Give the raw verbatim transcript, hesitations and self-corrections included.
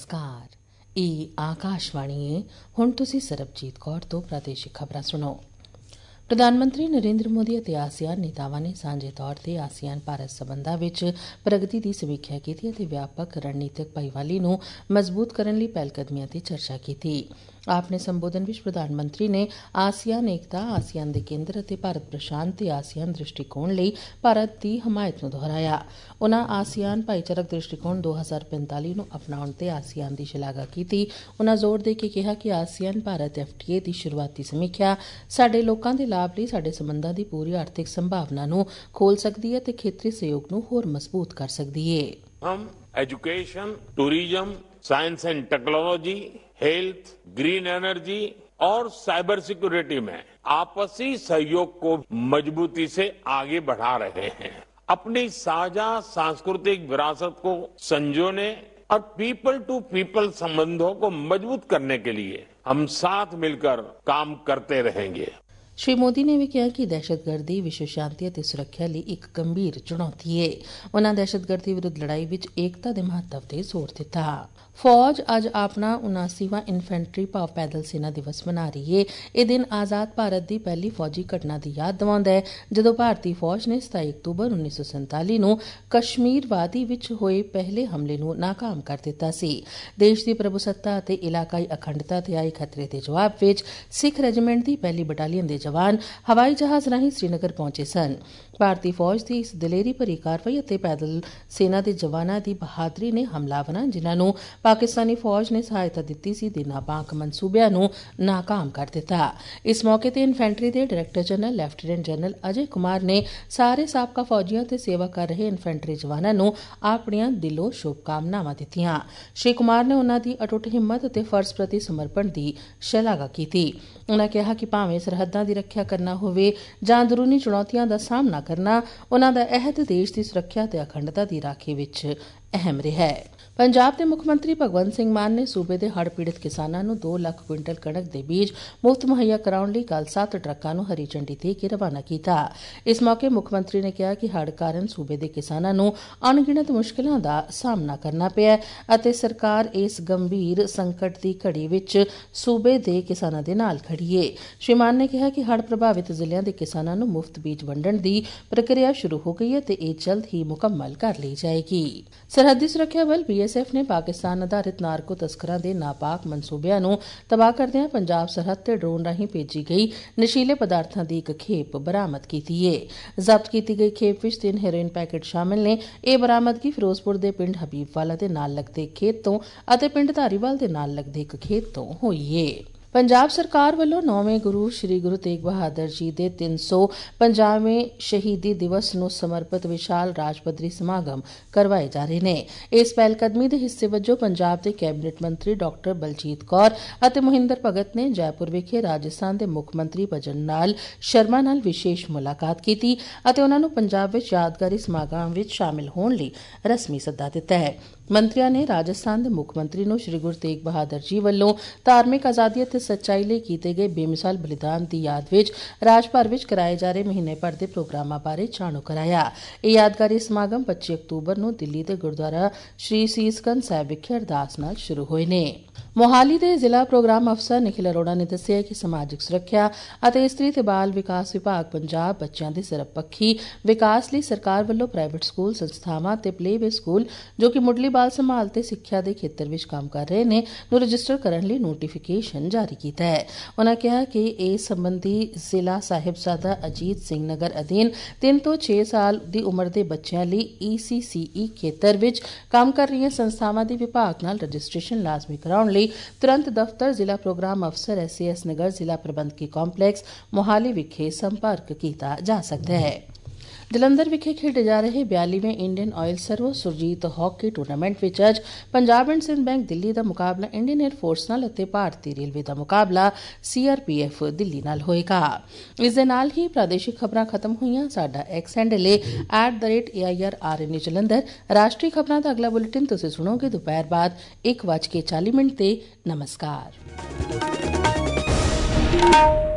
नमस्कार। ਇਹ ਆਕਾਸ਼ਵਾਣੀ ਹੈ। ਹੁਣ ਤੁਸੀਂ ਸਰਬਜੀਤ ਕੌਰ ਤੋਂ ਪ੍ਰਾਦੇਸ਼ਿਕ ਖਬਰਾਂ ਸੁਣੋ। ਪ੍ਰਧਾਨ ਮੰਤਰੀ ਨਰਿੰਦਰ ਮੋਦੀ ਅਤੇ ਆਸੀਆਨ ਨੇਤਾਵਾਂ ਨੇ ਸਾਂਝੇ ਤੌਰ ਤੇ ਆਸੀਆਨ ਭਾਰਤ ਸਬੰਧਾਂ ਵਿੱਚ ਪ੍ਰਗਤੀ ਦੀ ਸਮੀਖਿਆ ਕੀਤੀ ਅਤੇ ਵਿਆਪਕ ਰਣਨੀਤਕ ਭਾਈਵਾਲੀ ਨੂੰ ਮਜ਼ਬੂਤ ਕਰਨ ਲਈ ਪਹਿਲਕਦਮੀਆਂ ਤੇ ਚਰਚਾ ਕੀਤੀ। ਆਪਣੇ ਸੰਬੋਧਨ ਵਿੱਚ ਪ੍ਰਧਾਨ ਮੰਤਰੀ ਨੇ ਆਸੀਆਨ ਏਕਤਾ, ਆਸੀਆਨ ਦੇ ਕੇਂਦਰ ਅਤੇ ਭਾਰਤ ਪ੍ਰਸ਼ਾਂਤ ਤੇ ਆਸੀਆਨ ਦ੍ਰਿਸ਼ਟੀਕੋਣ ਲਈ ਭਾਰਤ ਦੀ ਹਮਾਇਤ ਨੂੰ ਦੁਹਰਾਇਆ। ਉਨ੍ਹਾਂ ਆਸੀਆਨ ਭਾਈਚਾਰਕ ਦ੍ਰਿਸ਼ਟੀਕੋਣ ਦੋ ਹਜ਼ਾਰ ਪੰਤਾਲੀ ਨੂੰ ਅਪਣਾਉਣ ਤੇ ਆਸੀਆਨ ਦੀ ਸ਼ਲਾਘਾ ਕੀਤੀ। ਉਨ੍ਹਾਂ ਜ਼ੋਰ ਦੇ ਕੇ ਕਿਹਾ ਕਿ ASEAN Bharat F T A ਦੀ ਸ਼ੁਰੂਆਤੀ ਸਮੀਖਿਆ ਸਾਡੇ ਲੋਕਾਂ ਦੇ ਲਾਭ ਲਈ ਸਾਡੇ ਸਬੰਧਾਂ ਦੀ ਪੂਰੀ ਆਰਥਿਕ ਸੰਭਾਵਨਾ ਨੂੰ ਖੋਲ ਸਕਦੀ ਹੈ ਤੇ ਖੇਤਰੀ ਸਹਿਯੋਗ ਨੂੰ ਹੋਰ ਮਜ਼ਬੂਤ ਕਰ ਸਕਦੀ ਹੈ। हम education, tourism, science and technology, health, green energy और साइबर सिक्योरिटी में आपसी सहयोग को मजबूती से आगे बढ़ा रहे हैं। अपनी साझा सांस्कृतिक विरासत को संजोने और पीपल टू पीपल संबंधों को मजबूत करने के लिए हम साथ मिलकर काम करते रहेंगे। श्री मोदी ने भी कहा कि दहशतगर्दी विश्व शांति ਅਤੇ ਸੁਰੱਖਿਆ ਲਈ ਇੱਕ ਗੰਭੀਰ ਚੁਣੌਤੀ ਹੈ। ਉਨ੍ਹਾਂ ਦਹਿਸ਼ਤਗਰਦੀ ਵਿਰੁੱਧ ਲੜਾਈ ਵਿੱਚ ਏਕਤਾ ਦੇ ਮਹੱਤਵ ਤੇ ਜ਼ੋਰ ਦਿੱਤਾ। ਫੌਜ ਅੱਜ ਆਪਣਾ ਉਨਾਸੀਵਾਂ ਇਨਫੈਂਟਰੀ ਭਾਵ ਪੈਦਲ ਸੈਨਾ ਦਿਵਸ ਮਨਾ ਰਹੀ ਹੈ। ਇਹ ਦਿਨ ਆਜ਼ਾਦ ਭਾਰਤ ਦੀ ਪਹਿਲੀ ਫੌਜੀ ਘਟਨਾ ਦੀ ਯਾਦ ਦਿਵਾਉਂਦਾ ਹੈ, ਜਦੋਂ ਭਾਰਤੀ ਫੌਜ ਨੇ ਸਤਾਈ ਅਕਤੂਬਰ ਉੱਨੀ ਸੌ ਸੰਤਾਲੀ ਨੂੰ ਕਸ਼ਮੀਰ ਵਾਦੀ ਵਿੱਚ ਹੋਏ ਪਹਿਲੇ ਹਮਲੇ ਨੂੰ ਨਾਕਾਮ ਕਰ ਦਿੱਤਾ ਸੀ। ਦੇਸ਼ ਦੀ ਪ੍ਰਭੂਸੱਤਾ ਅਤੇ ਇਲਾਕਾਈ ਅਖੰਡਤਾ ਤੇ ਆਏ ਖਤਰੇ ਦੇ ਜਵਾਬ ਵਿੱਚ ਸਿੱਖ ਰੈਜੀਮੈਂਟ ਦੀ ਪਹਿਲੀ ਬਟਾਲੀਅਨ ਦੇ ਜਵਾਨ ਹਵਾਈ ਜਹਾਜ਼ ਰਾਹੀਂ ਸ੍ਰੀਨਗਰ ਪਹੁੰਚੇ ਸਨ। ਭਾਰਤੀ ਫੌਜ ਦੀ ਇਸ ਦਲੇਰੀ ਭਰੀ ਕਾਰਵਾਈ ਅਤੇ ਪੈਦਲ ਸੈਨਾ ਦੇ ਜਵਾਨਾਂ ਦੀ ਬਹਾਦਰੀ ਨੇ ਹਮਲਾਵਰਾਂ, ਜਿਨ੍ਹਾਂ ਨੂੰ ਪਾਕਿਸਤਾਨੀ ਫੌਜ ਨੇ ਸਹਾਇਤਾ ਦਿੱਤੀ ਸੀ, ਦੇ ਨਾਪਾਕ ਮਨਸੂਬਿਆਂ ਨੂੰ ਨਾਕਾਮ ਕਰ ਦਿੱਤਾ। ਇਸ ਮੌਕੇ ਤੇ ਇਨਫੈਂਟਰੀ ਦੇ director general lieutenant general Ajay Kumar ਨੇ ਸਾਰੇ ਸਾਬਕਾ ਫੌਜੀਆਂ ਤੇ ਸੇਵਾ ਕਰ ਰਹੇ ਇਨਫੈਂਟਰੀ ਜਵਾਨਾਂ ਨੂੰ ਆਪਣੀਆਂ ਦਿਲੋਂ ਸ਼ੁਭਕਾਮਨਾਵਾਂ ਦਿੱਤੀਆਂ। ਸ਼੍ਰੀ ਕੁਮਾਰ ਨੇ ਉਨ੍ਹਾਂ ਦੀ ਅਟੁੱਟ ਹਿੰਮਤ ਅਤੇ ਫਰਜ਼ ਪ੍ਰਤੀ ਸਮਰਪਣ ਦੀ ਸ਼ਲਾਘਾ ਕੀਤੀ। ਉਨ੍ਹਾਂ ਕਿਹਾ ਕਿ ਭਾਵੇਂ ਸਰਹੱਦਾਂ ਦੀ ਰੱਖਿਆ ਕਰਨਾ ਹੋਵੇ ਜਾਂ ਅੰਦਰੂਨੀ ਚੁਣੌਤੀਆਂ ਦਾ ਸਾਹਮਣਾ ਕਰਨਾ, ਉਨ੍ਹਾਂ ਦਾ ਅਹਿਦ ਦੇਸ਼ ਦੀ ਸੁਰੱਖਿਆ ਤੇ ਅਖੰਡਤਾ ਦੀ ਰਾਖੀ ਵਿੱਚ ਅਹਿਮ ਰਿਹਾ ਹੈ। ਪੰਜਾਬ ਦੇ ਮੁੱਖ ਮੰਤਰੀ ਭਗਵੰਤ ਸਿੰਘ ਮਾਨ ਨੇ ਸੂਬੇ ਦੇ ਹੜ੍ਹ ਪੀੜਤ ਕਿਸਾਨਾਂ ਨੂੰ ਦੋ ਲੱਖ ਕੁਇੰਟਲ ਕਣਕ ਦੇ ਬੀਜ ਮੁਫਤ ਮੁਹੱਈਆ ਕਰਾਉਣ ਲਈ ਕੱਲ੍ਹ ਸੱਤ ਟਰੱਕਾਂ ਨੂੰ ਹਰੀ ਝੰਡੀ ਦੇ ਕੇ ਰਵਾਨਾ ਕੀਤਾ। ਇਸ ਮੌਕੇ ਮੁੱਖ ਮੰਤਰੀ ਨੇ ਕਿਹਾ ਕਿ ਹੜ੍ਹ ਕਾਰਨ ਸੂਬੇ ਦੇ ਕਿਸਾਨਾਂ ਨੂੰ ਅਣਗਿਣਤ ਮੁਸ਼ਕਿਲਾਂ ਦਾ ਸਾਹਮਣਾ ਕਰਨਾ ਪਿਆ ਅਤੇ ਸਰਕਾਰ ਇਸ ਗੰਭੀਰ ਸੰਕਟ ਦੀ ਘੜੀ ਵਿੱਚ ਸੂਬੇ ਦੇ ਕਿਸਾਨਾਂ ਦੇ ਨਾਲ ਖੜੀ ਹੈ। ਸ਼੍ਰੀ ਮਾਨ ਨੇ ਕਿਹਾ ਕਿ ਹੜ੍ਹ ਪ੍ਰਭਾਵਿਤ ਜ਼ਿਲ੍ਹਿਆਂ ਦੇ ਕਿਸਾਨਾਂ ਨੂੰ ਮੁਫਤ ਬੀਜ ਵੰਡਣ ਦੀ ਪ੍ਰਕਿਰਿਆ ਸ਼ੁਰੂ ਹੋ ਗਈ ਹੈ ਤੇ ਇਹ ਜਲਦ ਹੀ ਮੁਕੰਮਲ ਕਰ ਲਈ ਜਾਏਗੀ। ਸਰਹੱਦੀ ਸੁਰੱਖਿਆ ਬਲ ਬੀ ਐਸ ਐਫ ਨੇ ਪਾਕਿਸਤਾਨ ਆਧਾਰਿਤ ਨਾਰਕੋ ਤਸਕਰਾਂ ਦੇ ਨਾਪਾਕ ਮਨਸੂਬਿਆਂ ਨੂੰ ਤਬਾਹ ਕਰਦਿਆਂ ਪੰਜਾਬ ਸਰਹੱਦ ਤੇ ਡਰੋਨ ਰਾਹੀਂ ਭੇਜੀ ਗਈ ਨਸ਼ੀਲੇ ਪਦਾਰਥਾਂ ਦੀ ਇੱਕ ਖੇਪ ਬਰਾਮਦ ਕੀਤੀ ਹੈ। ਜ਼ਬਤ ਕੀਤੀ ਗਈ ਖੇਪ ਵਿੱਚ ਤਿੰਨ ਹੈਰੋਇਨ ਪੈਕੇਟ ਸ਼ਾਮਲ ਨੇ। ਇਹ ਬਰਾਮਦਗੀ ਫਿਰੋਜ਼ਪੁਰ ਦੇ ਪਿੰਡ ਹਬੀਬਵਾਲਾ ਦੇ ਨਾਲ ਲੱਗਦੇ ਖੇਤ ਤੋਂ ਅਤੇ ਪਿੰਡ ਧਾਰੀਵਾਲ ਦੇ ਨਾਲ ਲੱਗਦੇ ਇੱਕ ਖੇਤ ਤੋਂ ਹੋਈ ਹੈ। ਪੰਜਾਬ ਸਰਕਾਰ ਵੱਲੋਂ ਨੌਵੇਂ ਗੁਰੂ ਸ੍ਰੀ ਗੁਰੂ ਤੇਗ ਬਹਾਦਰ ਜੀ ਦੇ ਤਿੰਨ ਸੌ ਪੰਜਾਹਵੇਂ ਸ਼ਹੀਦੀ ਦਿਵਸ ਨੂੰ ਸਮਰਪਿਤ ਵਿਸ਼ਾਲ ਰਾਜ ਪੱਧਰੀ ਸਮਾਗਮ ਕਰਵਾਏ ਜਾ ਰਹੇ ਨੇ। ਇਸ ਪਹਿਲਕਦਮੀ ਦੇ ਹਿੱਸੇ ਵਜੋਂ ਪੰਜਾਬ ਦੇ ਕੈਬਨਿਟ ਮੰਤਰੀ ਡਾਕਟਰ ਬਲਜੀਤ ਕੌਰ ਅਤੇ ਮੋਹਿੰਦਰ ਭਗਤ ਨੇ ਜੈਪੁਰ ਵਿਖੇ ਰਾਜਸਥਾਨ ਦੇ ਮੁੱਖ ਮੰਤਰੀ ਭਜਨ ਲਾਲ ਸ਼ਰਮਾ ਨਾਲ ਵਿਸ਼ੇਸ਼ ਮੁਲਾਕਾਤ ਕੀਤੀ ਅਤੇ ਉਨ੍ਹਾਂ ਨੂੰ ਪੰਜਾਬ ਵਿੱਚ ਯਾਦਗਾਰੀ ਸਮਾਗਮਾਂ ਵਿੱਚ ਸ਼ਾਮਲ ਹੋਣ ਲਈ ਰਸਮੀ ਸੱਦਾ ਦਿੱਤਾ ਹੈ। ਮੰਤਰੀਆਂ ਨੇ ਰਾਜਸਥਾਨ ਦੇ ਮੁੱਖ ਮੰਤਰੀ ਨੂੰ ਸ੍ਰੀ ਗੁਰੂ ਤੇਗ ਬਹਾਦਰ ਜੀ ਵੱਲੋਂ ਧਾਰਮਿਕ ਆਜ਼ਾਦੀ ਅਤੇ ਸੱਚਾਈ ਲਈ ਕੀਤੇ ਗਏ ਬੇਮਿਸਾਲ ਬਲੀਦਾਨ ਦੀ ਯਾਦ ਵਿੱਚ ਰਾਜ ਭਰ ਵਿੱਚ ਕਰਾਏ ਜਾ ਰਹੇ ਮਹੀਨੇ ਭਰ ਦੇ ਪ੍ਰੋਗਰਾਮਾਂ ਬਾਰੇ ਜਾਣੂ ਕਰਾਇਆ। ਇਹ ਯਾਦਗਾਰੀ ਸਮਾਗਮ ਪੱਚੀ ਅਕਤੂਬਰ ਨੂੰ ਦਿੱਲੀ ਦੇ ਗੁਰਦੁਆਰਾ ਸ੍ਰੀ ਸੀਸਗੰਜ ਸਾਹਿਬ ਵਿਖੇ ਅਰਦਾਸ ਨਾਲ ਸ਼ੁਰੂ ਹੋਏ ਨੇ। ਮੋਹਾਲੀ ਦੇ ਜ਼ਿਲ੍ਹਾ ਪ੍ਰੋਗਰਾਮ ਅਫਸਰ ਨਿਖਿਲ ਅਰੋੜਾ ਨੇ ਦੱਸਿਆ ਕਿ ਸਮਾਜਿਕ ਸੁਰੱਖਿਆ ਅਤੇ ਇਸਤਰੀ ਤੇ ਬਾਲ ਵਿਕਾਸ ਵਿਭਾਗ ਪੰਜਾਬ ਬੱਚਿਆਂ ਦੇ ਸਰਬਪੱਖੀ ਵਿਕਾਸ ਲਈ ਸਰਕਾਰ ਵੱਲੋਂ ਪ੍ਰਾਈਵੇਟ ਸਕੂਲ ਸੰਸਥਾਵਾਂ ਤੇ ਪਲੇਵੇ ਸਕੂਲ ਜੋ ਕਿ ਮੁੱਢਲੀ ਬਾਲ ਸੰਭਾਲ ਤੇ ਸਿੱਖਿਆ ਦੇ ਖੇਤਰ ਵਿੱਚ ਕੰਮ ਕਰ ਰਹੇ ਨੇ ਨੂੰ ਰਜਿਸਟਰ ਕਰਨ ਲਈ ਨੋਟੀਫਿਕੇਸ਼ਨ ਜਾਰੀ ਕੀਤਾ ਹੈ। ਉਨ੍ਹਾਂ ਕਿਹਾ ਕਿ ਇਸ ਸੰਬੰਧੀ ਜ਼ਿਲ੍ਹਾ ਸਾਹਿਬਜ਼ਾਦਾ ਅਜੀਤ ਸਿੰਘ ਨਗਰ ਅਧੀਨ ਤਿੰਨ ਤੋਂ ਛੇ ਸਾਲ ਦੀ ਉਮਰ ਦੇ ਬੱਚਿਆਂ ਲਈ ਈ ਸੀ ਸੀ ਈ ਖੇਤਰ ਵਿੱਚ ਕੰਮ ਕਰ ਰਹੀਆਂ ਸੰਸਥਾਵਾਂ ਦੀ ਵਿਭਾਗ ਨਾਲ ਰਜਿਸਟ੍ਰੇਸ਼ਨ ਲਾਜ਼ਮੀ ਕਰਾਉਣ ਲਈ ਤੁਰੰਤ ਦਫ਼ਤਰ ਜ਼ਿਲ੍ਹਾ ਪ੍ਰੋਗਰਾਮ ਅਫਸਰ ਐਸ ਏ ਐਸ ਨਗਰ ਜ਼ਿਲ੍ਹਾ ਪ੍ਰਬੰਧਕੀ ਕੰਪਲੈਕਸ ਮੋਹਾਲੀ ਵਿਖੇ ਸੰਪਰਕ ਕੀਤਾ ਜਾ ਸਕਦਾ ਹੈ। ਜਲੰਧਰ ਵਿਖੇ ਖੇਡੇ ਜਾ ਰਹੇ ਬਿਆਲੀਵੇਂ Indian Oil Servo Surjit hockey tournament ਵਿੱਚ ਅੱਜ ਪੰਜਾਬ ਐਂਡ ਸਿੰਧ ਬੈਂਕ ਦਿੱਲੀ ਦਾ ਮੁਕਾਬਲਾ ਇੰਡੀਅਨ ਏਅਰ ਫੋਰਸ ਨਾਲ ਅਤੇ ਭਾਰਤੀ ਰੇਲਵੇ ਦਾ ਮੁਕਾਬਲਾ C R P F Delhi ਨਾਲ ਹੋਏਗਾ। ਇਸ ਦੇ ਨਾਲ ਹੀ ਪ੍ਰਾਦੇਸ਼ਿਕ ਖਬਰਾਂ ਖਤਮ ਹੋਈਆਂ। ਸਾਡਾ ਐਕਸ ਹੈਂਡਲ ਹੈ at the rate A I R R N A Jalandhar. ਰਾਸ਼ਟਰੀ ਖਬਰਾਂ ਦਾ ਅਗਲਾ ਬੁਲੇਟਿਨ ਤੁਸੀਂ ਸੁਣੋਗੇ ਦੁਪਹਿਰ ਬਾਅਦ ਇੱਕ ਵੱਜ ਕੇ ਚਾਲੀ ਮਿੰਟ ਤੇ। ਨਮਸਕਾਰ।